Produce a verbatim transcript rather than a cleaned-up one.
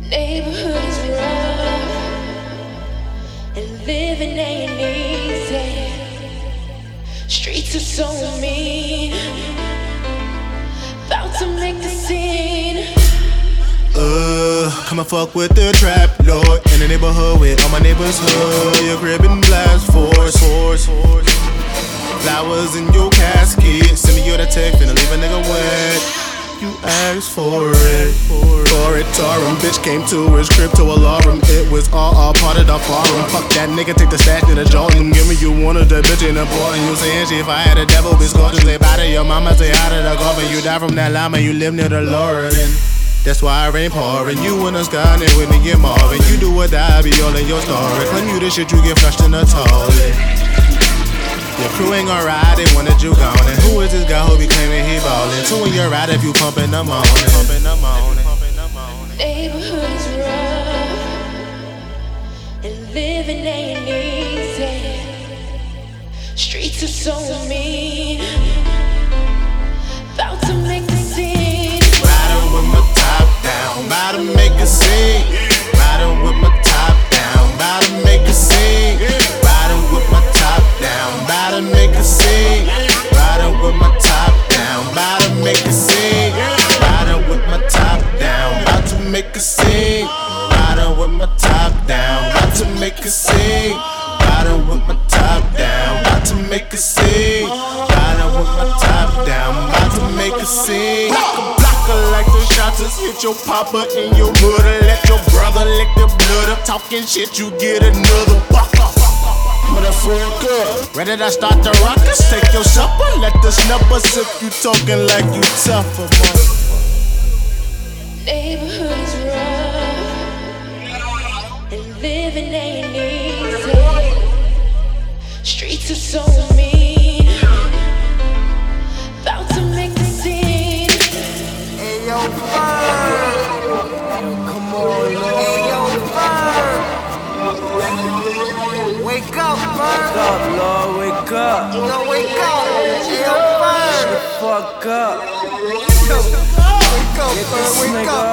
Neighborhood is rough, and living ain't easy. Streets are so mean, about to make the scene. Uh, come and fuck with the trap lord in the neighborhood with all my neighbors hood. Your crib and blast force, force. Flowers in your casket, send me your text and leave a nigga wet. You asked for it, for it, Tarum. Bitch came to his crib to alarm. It was all, all part of the forum. Fuck that nigga, take the stash to the Jordan. Give me you one of the bitch in the important. You saying shit if I had a devil, bitch gorgeous. Say bye to your mama, say hi to the golfing. You die from that llama, you live near the Lauren. That's why I rain pouring. You in the sky and with me get Marvin. You do or die, be all in your story. Claim you the shit, you get flushed in the toilet. Your crew ain't gon' ride, they wanted you gone. And who is this guy who be claiming he ballin'? Two in your ride if you pump in the morning. Pump in the morning. Neighborhood is rough, and living ain't easy. Streets are so mean, about to make the scene. Riding with my top down, about to make a scene. Riding with my top down, about to make a scene. Riding with my top down, about to make a scene. Riding with my top down, about to make a scene. Riding with my top down, about to make a scene. Riding with my top down, about to make a scene. Riding with my top down, about to make a scene. Riding with my top down, about to make a scene. Like the shots just hit your papa in your mother. Let your brother lick the blood up. Talking shit, you get another. Motherfucker, ready to start the rockers? Take your supper, let the snubber sip. You talking like you tougher, motherfucker. Neighborhood is rough, and living ain't easy. Streets are so mean, about to make the scene. Hey yo, Ferg, come on, Lord. Hey yo, Ferg, wake up, Ferg. Wake up, Lord, wake up. Yo, wake up. Hey yo, Ferg, Fuck up. yo, wake up, Ferg, wake up.